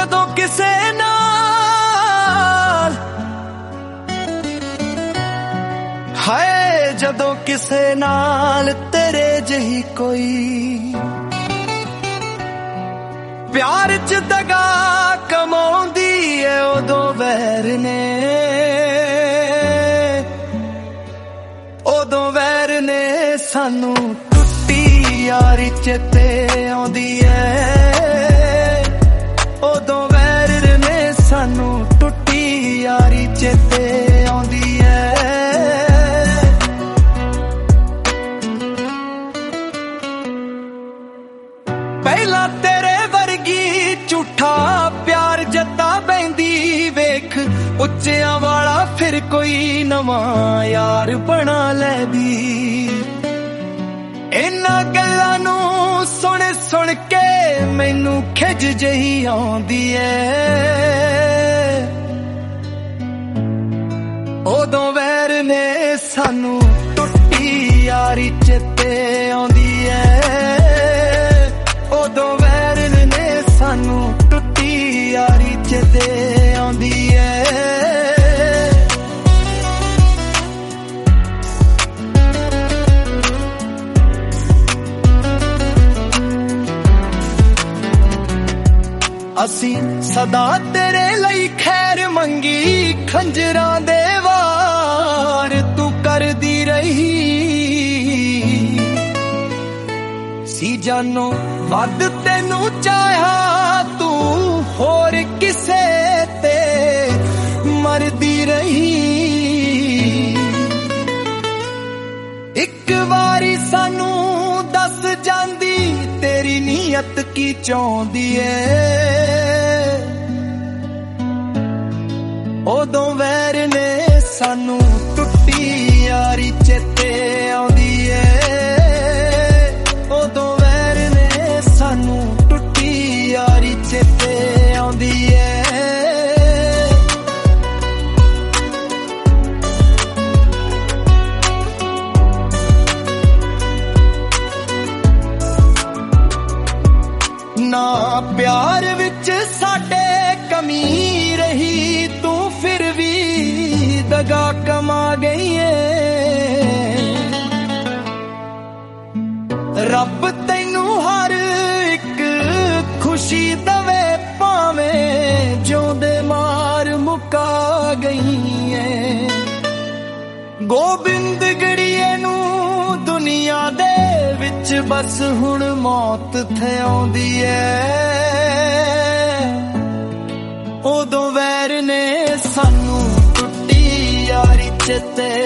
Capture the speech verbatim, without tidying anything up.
जदों किसे नाल हाय जदों किसे नाल तेरे जही कोई प्यार च दगा कमाउंदी है उदों वैर ने उदों वैर ने सानू टुट्टी यारी चेते आउंदी है उदों वैर ने सानू टुट्टी यारी चेते आउंदी है पहला तेरे वर्गी झूठा प्यार जता बैंदी वेख उच्चियां वाला फिर कोई नवा यार बना ले दी इन्हां गल्लां नू सुन सुन के मैनू खिज जही आउंदी ऐ उदों वैर ने सानू टुट्टी यारी चेते आउंदी ऐ उदों वैर ने सानू टुट्टी यारी चेते आउंदी ऐ असी सदा तेरे लई खैर मंगी खंजरां दे वार तू करदी रही सी जानो वद तेनू चाहा तू होर किसे ते मरदी रही एक वारी सानू दस जांदी तेरी नीयत की चाहुंदी ऐ उदों वैर ने सानू टुट्टी यारी चेते आउंदी ऐ उदों वैर ने सानू टुट्टी यारी चेते आउंदी ऐ ना प्यार विच साडे कमी रही तू फिर भी दगा कमा गई है रब तैनू हर एक खुशी दवे भावें जोंदे मार मुका गई है गोबिंद गड़िए नू दुनिया दे विच बस हुण मौत थे आउंदी ऐ उदों वैर ने सानू टुट्टी यारी चेते